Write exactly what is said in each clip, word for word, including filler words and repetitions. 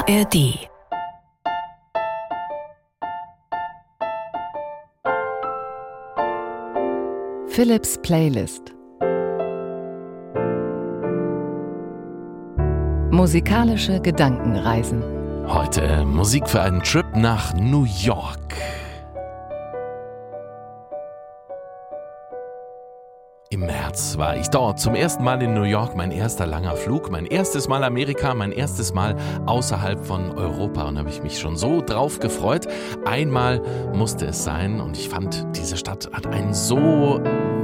A R D. Philips Playlist. Musikalische Gedankenreisen. Heute Musik für einen Trip nach New York. Im März war ich dort zum ersten Mal in New York, mein erster langer Flug, mein erstes Mal Amerika, mein erstes Mal außerhalb von Europa, und da habe ich mich schon so drauf gefreut. Einmal musste es sein, und ich fand, diese Stadt hat einen so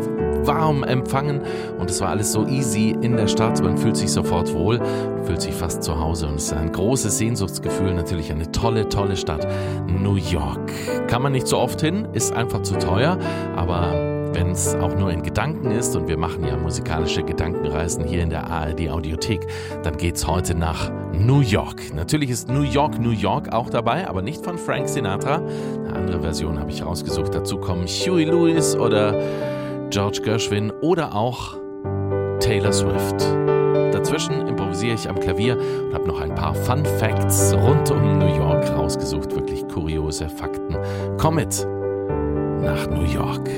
warm empfangen und es war alles so easy in der Stadt. Man fühlt sich sofort wohl, fühlt sich fast zu Hause, und es ist ein großes Sehnsuchtsgefühl, natürlich eine tolle, tolle Stadt. New York. Kann man nicht so oft hin, ist einfach zu teuer, aber wenn es auch nur in Gedanken ist, und wir machen ja musikalische Gedankenreisen hier in der A R D Audiothek, dann geht's heute nach New York. Natürlich ist New York, New York auch dabei, aber nicht von Frank Sinatra. Eine andere Version habe ich rausgesucht. Dazu kommen Huey Lewis oder George Gershwin oder auch Taylor Swift. Dazwischen improvisiere ich am Klavier und habe noch ein paar Fun Facts rund um New York rausgesucht. Wirklich kuriose Fakten. Komm mit nach New York.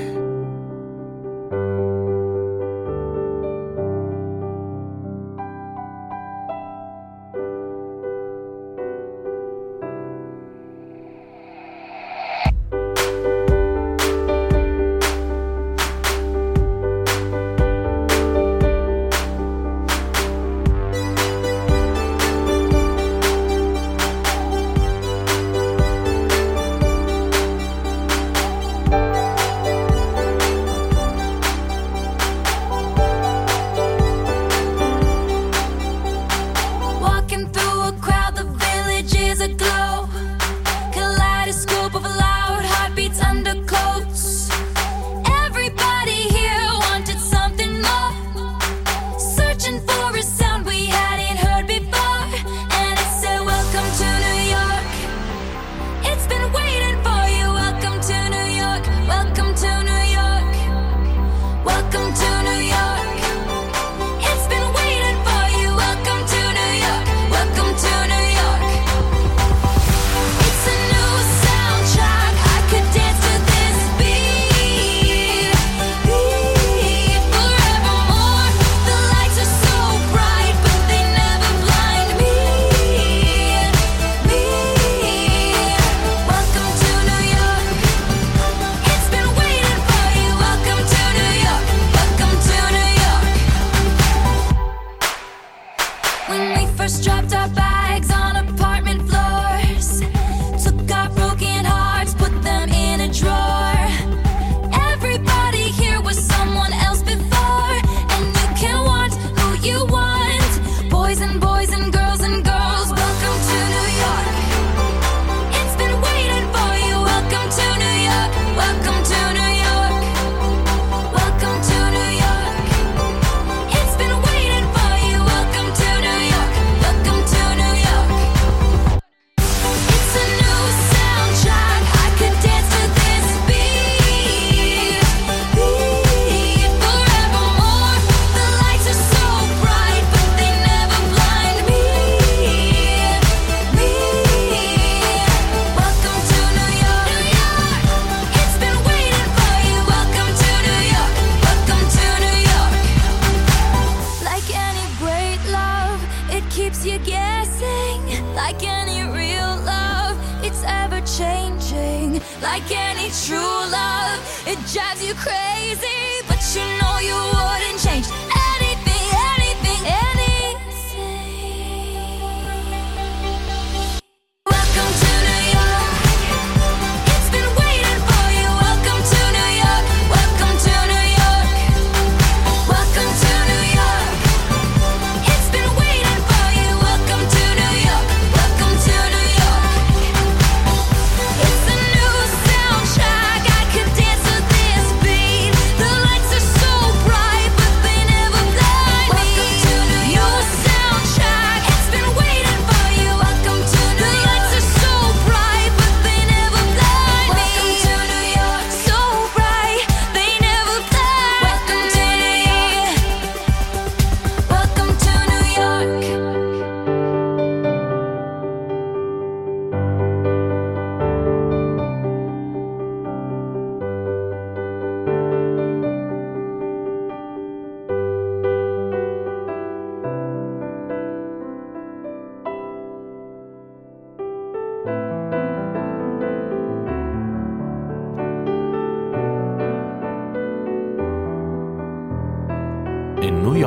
They never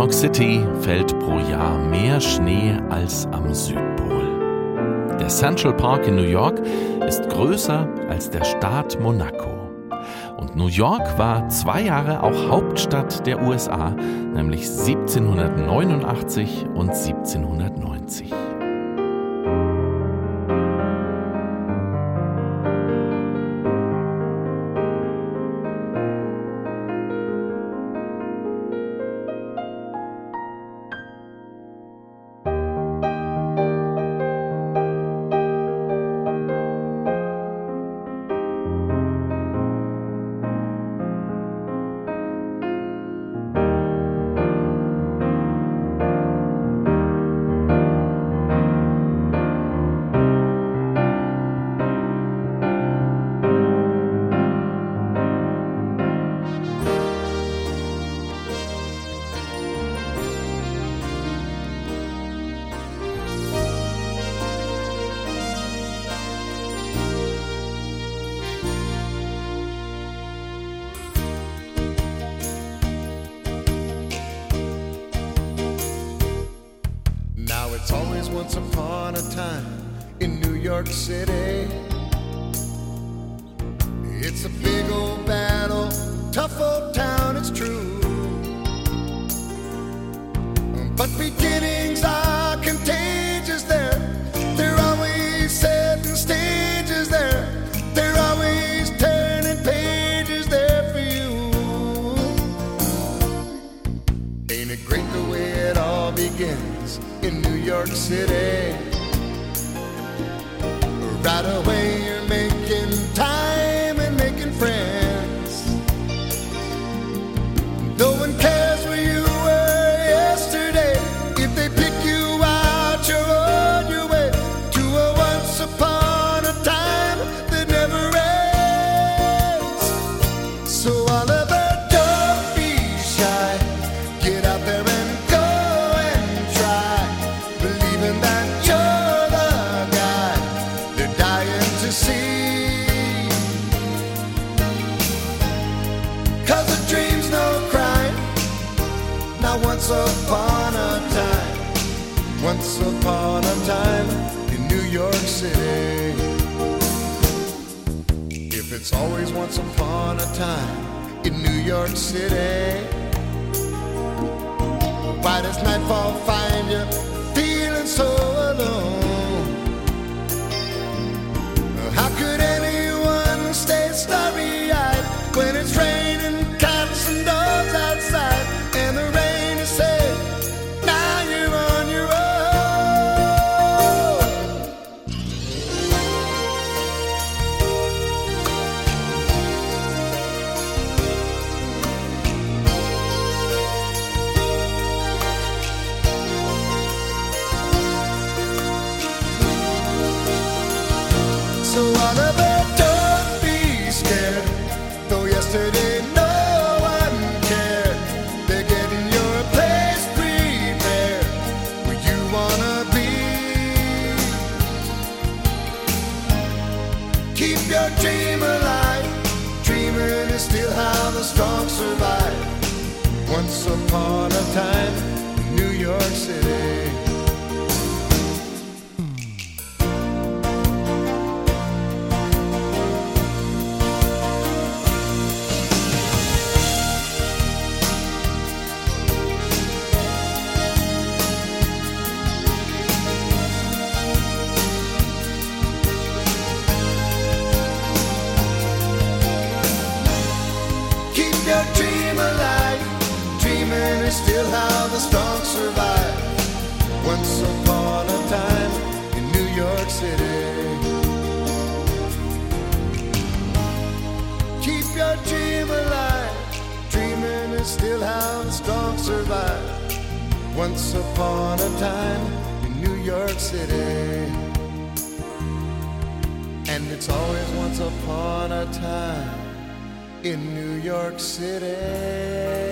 York City fällt pro Jahr mehr Schnee als am Südpol. Der Central Park in New York ist größer als der Staat Monaco. Und New York war zwei Jahre auch Hauptstadt der U S A, nämlich siebzehnhundertneunundachtzig und siebzehnhundertneunzig. It's always once upon a time in New York City. It's a big old battle, tough old town, it's true. But beginnings are contagious there. They're always setting stages there. They're always turning pages there for you. Ain't it great the way it all begins in New York City? Right away you're making time and making friends. No one cares where you were yesterday. If they pick you out, you're on your way to a once upon a time that never ends. So Oliver, don't be shy. Get out there and go and try, believing that you're the guy they're dying to see. 'Cause a dream's no crime. Now once upon a time, once upon a time in New York City. If it's always once upon a time in New York City, why does nightfall find you feeling so alone? How could anyone stay starry-eyed when it's raining cats and dogs outside and the rain is said, now you're on your own? So Oliver, don't be scared. Though yesterday no one cared, they're getting your place prepared where you wanna be. Keep your dream alive. Dreaming is still how the strong survive. Once upon a time in New York City. Keep your dream alive. Dreaming is still how the strong survive. Once upon a time in New York City. Keep your dream alive. Dreaming is still how the strong survive. Once upon a time in New York City. And it's always once upon a time in New York City.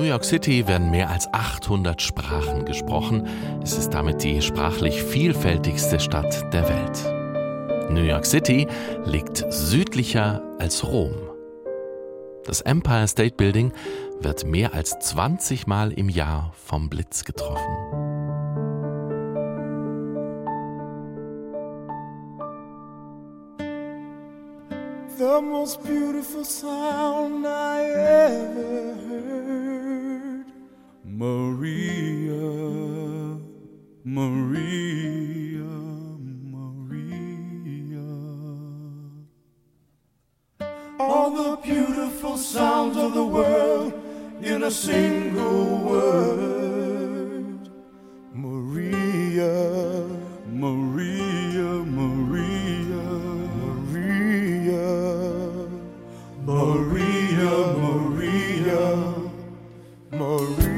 York City werden mehr als achthundert Sprachen gesprochen. Es ist damit die sprachlich vielfältigste Stadt der Welt. New York City liegt südlicher als Rom. Das Empire State Building wird mehr als zwanzig Mal im Jahr vom Blitz getroffen. The most beautiful sound I ever heard. Maria, Maria, Maria. All the beautiful sounds of the world in a single word. Maria, Maria, Maria, Maria, Maria, Maria, Maria.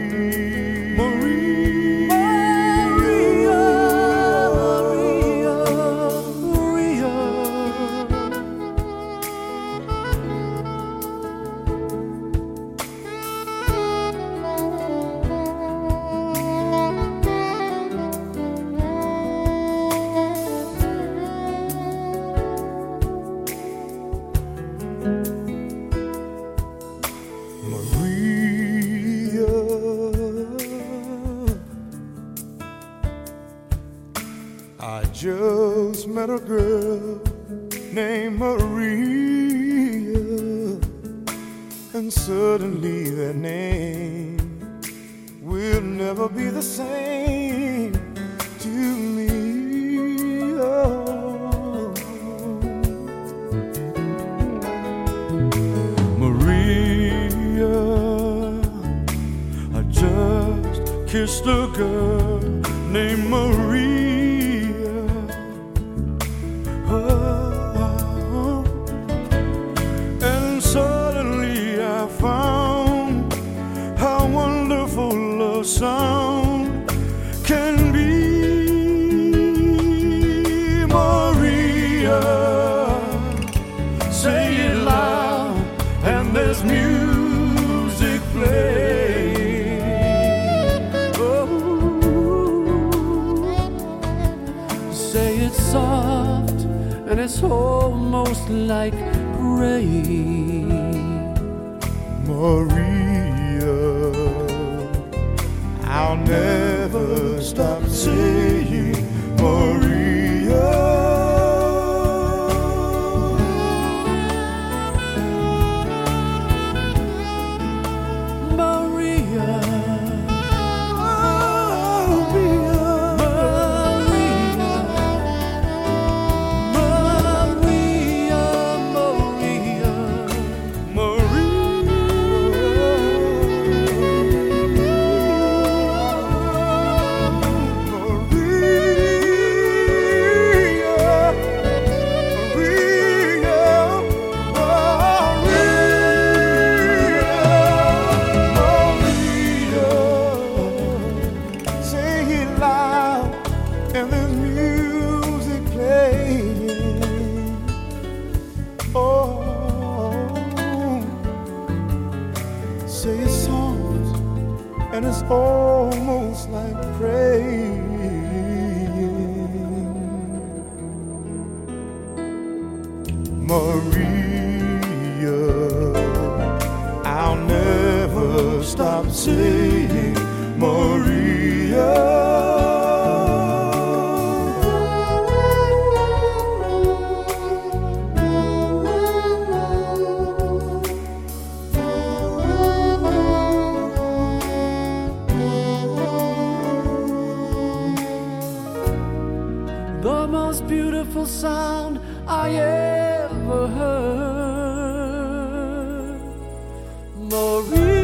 I just met a girl named Maria, and suddenly that name will never be the same to me. Oh. Maria, I just kissed a girl named Maria. Sound can be. Maria, say it loud, and there's music playing. Oh, say it soft, and it's almost like praying. Maria, I'll never stop saying Maria. Maria, Maria, Maria, Maria, Maria. Say it soft, and it's almost like praying. Maria, I'll never stop saying Maria. The most beautiful sound I ever heard. Maria.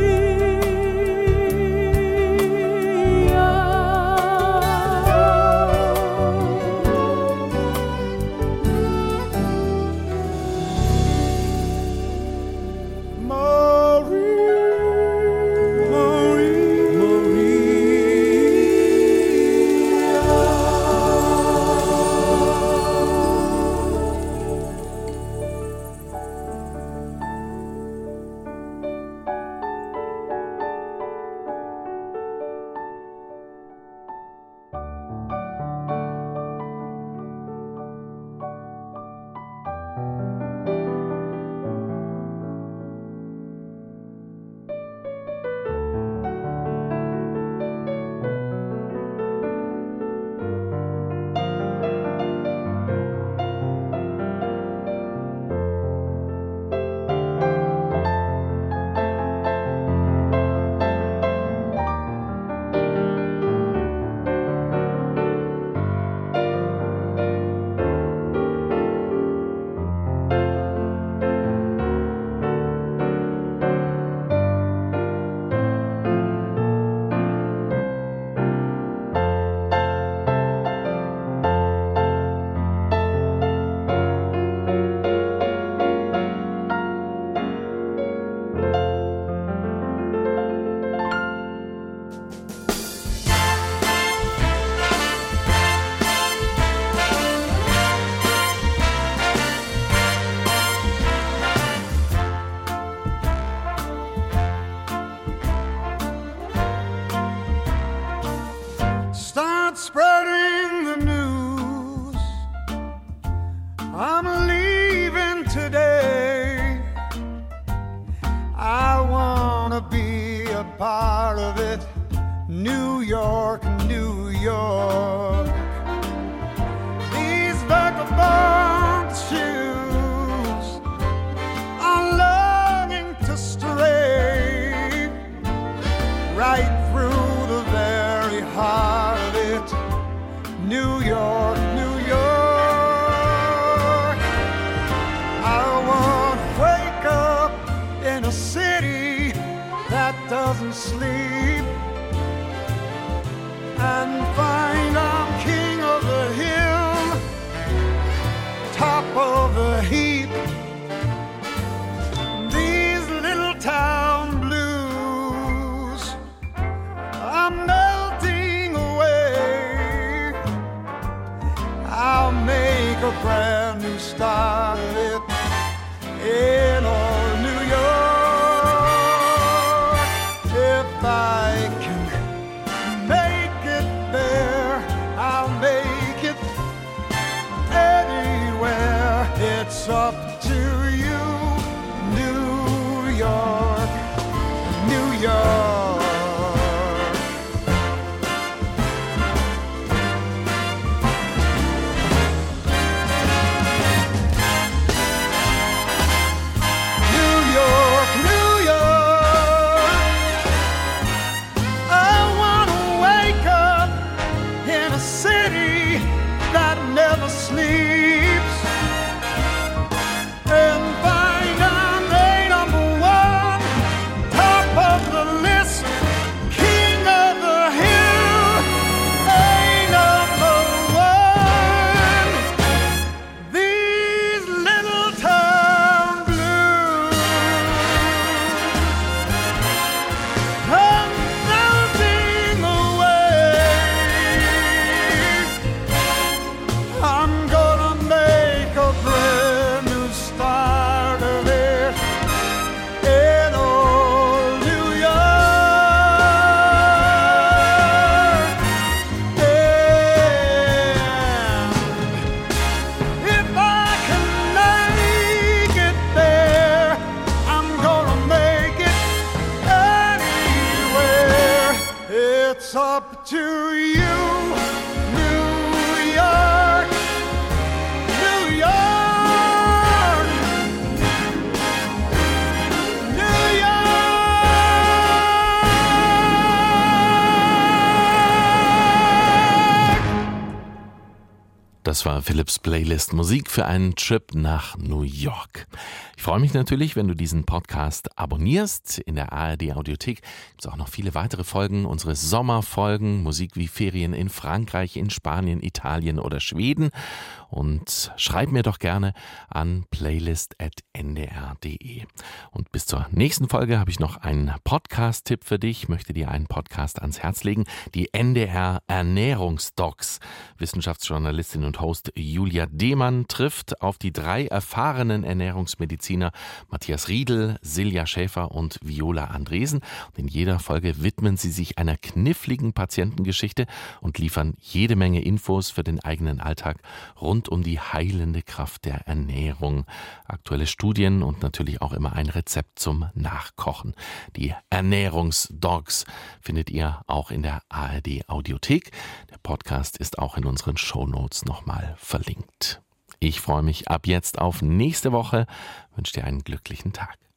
part of it. New York, New York. These vagabond shoes are longing to stray right through the very heart of it. New York, New York. I want to wake up in a city that doesn't sleep and find I'm king of the hill, top of the heap. These little town blues are melting away. I'll make a brand new start of it in old New York. If I can make it there, I'll make it anywhere. It's up to you, New York, New York. New York, New York. I wanna wake up in a city that never sleeps and find I'm a number one, top of the list, king of the hill, a number one. These little town blues come melting away. I'm gonna make a brand new start of it in old New York. And if I can make it there, I'm gonna make it anywhere. It's up to you, New York, New York, New York. Das war Philips Playlist Musik für einen Trip nach New York. Ich freue mich natürlich, wenn du diesen Podcast abonnierst. In der A R D Audiothek gibt es auch noch viele weitere Folgen, unsere Sommerfolgen, Musik wie Ferien in Frankreich, in Spanien, Italien oder Schweden. Und schreib mir doch gerne an playlist at n d r punkt d e. Und bis zur nächsten Folge habe ich noch einen Podcast-Tipp für dich. Ich möchte dir einen Podcast ans Herz legen. Die N D R Ernährungsdocs. Wissenschaftsjournalistin und Host Julia Demann trifft auf die drei erfahrenen Ernährungsmediziner Matthias Riedel, Silja Schäfer und Viola Andresen. Und in jeder Folge widmen sie sich einer kniffligen Patientengeschichte und liefern jede Menge Infos für den eigenen Alltag rund um die heilende Kraft der Ernährung. Aktuelle Studien und natürlich auch immer ein Rezept zum Nachkochen. Die Ernährungsdocs findet ihr auch in der A R D Audiothek. Der Podcast ist auch in unseren Shownotes nochmal verlinkt. Ich freue mich ab jetzt auf nächste Woche, wünsche dir einen glücklichen Tag.